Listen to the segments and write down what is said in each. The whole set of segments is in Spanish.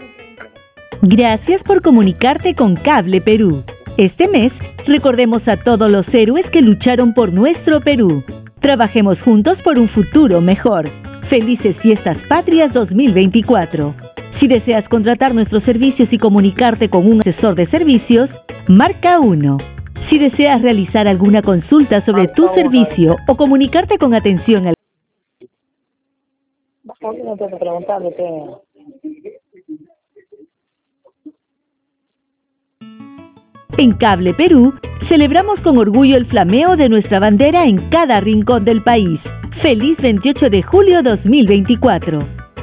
Gracias por comunicarte con Cable Perú. Este mes, recordemos a todos los héroes que lucharon por nuestro Perú. Trabajemos juntos por un futuro mejor. Felices Fiestas Patrias 2024. Si deseas contratar nuestros servicios y comunicarte con un asesor de servicios, marca 1. Si deseas realizar alguna consulta sobre tu servicio o comunicarte con atención al... En Cable Perú, celebramos con orgullo el flameo de nuestra bandera en cada rincón del país. ¡Feliz 28 de julio 2024!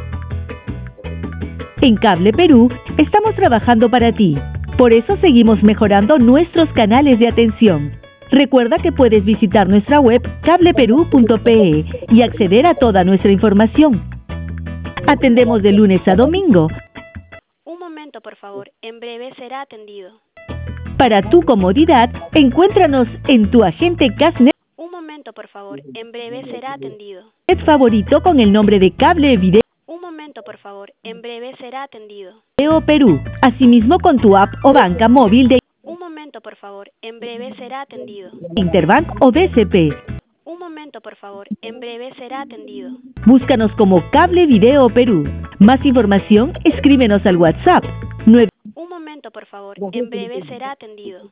En Cable Perú, estamos trabajando para ti. Por eso seguimos mejorando nuestros canales de atención. Recuerda que puedes visitar nuestra web cableperú.pe y acceder a toda nuestra información. Atendemos de lunes a domingo. Un momento, por favor. En breve será atendido. Para tu comodidad, encuéntranos en tu agente Casnet. Un momento, por favor. En breve será atendido. Favorito con el nombre de Cable Video Un momento, por favor. En breve será atendido. Perú. Asimismo con tu app o banca móvil de Un momento, por favor. En breve será atendido. Interbank o BCP. Un momento, por favor. En breve será atendido. Búscanos como Cable Video Perú. Más información, escríbenos al WhatsApp Un momento, por favor. En breve será atendido.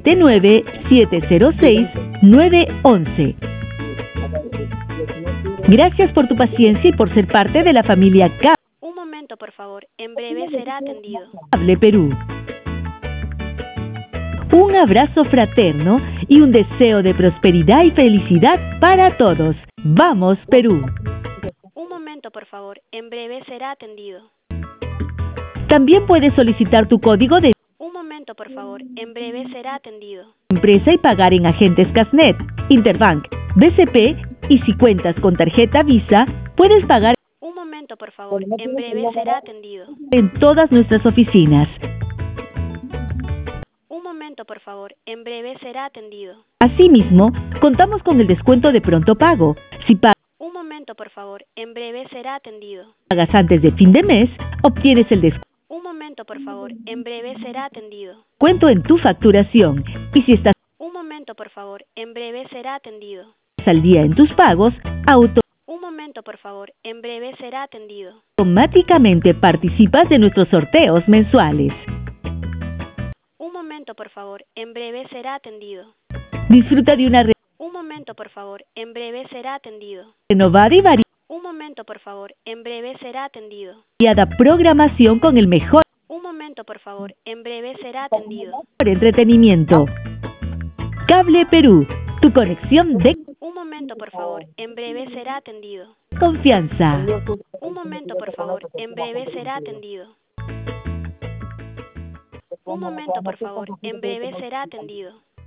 979-706-911. Gracias por tu paciencia y por ser parte de la familia Un momento, por favor. En breve será atendido. Cable Perú. Un abrazo fraterno y un deseo de prosperidad y felicidad para todos. ¡Vamos, Perú! Un momento, por favor. En breve será atendido. También puedes solicitar tu código de Un momento, por favor. En breve será atendido. empresa y pagar en agentes Casnet, Interbank, BCP y si cuentas con tarjeta Visa, puedes pagar Un momento, por favor. En breve será atendido. en todas nuestras oficinas. Un momento, por favor. En breve será atendido. Asimismo, contamos con el descuento de pronto pago. Si Un momento, por favor. En breve será atendido. pagas antes de fin de mes, obtienes el descuento Un momento, por favor. En breve será atendido. en tu facturación. Y si estás Un momento, por favor. En breve será atendido. al día en tus pagos, Un momento, por favor. En breve será atendido. automáticamente participas de nuestros sorteos mensuales. Un momento, por favor. En breve será atendido. Disfruta de una Un momento, por favor. En breve será atendido. renovada y Un momento, por favor. En breve será atendido. variada programación con el mejor Un momento, por favor. En breve será atendido. entretenimiento. Cable Perú, tu conexión de Un momento, por favor. En breve será atendido. confianza. Un momento, por favor. En breve será atendido. Un momento, por favor. En breve será atendido.